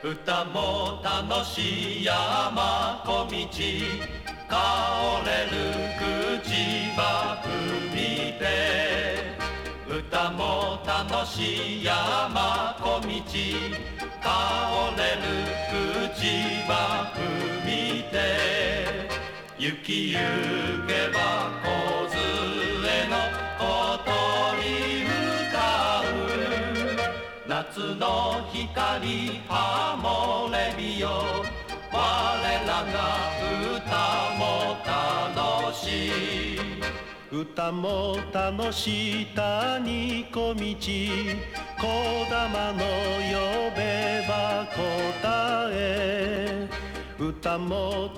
歌も楽しい山小道香れる口ば踏みて歌も楽しい山小道香れる口ば踏みて行き行けば梢の小鳥歌う夏の光はもれびよ我らが歌も楽しい歌も楽しい谷小道こだまの呼べば答え歌も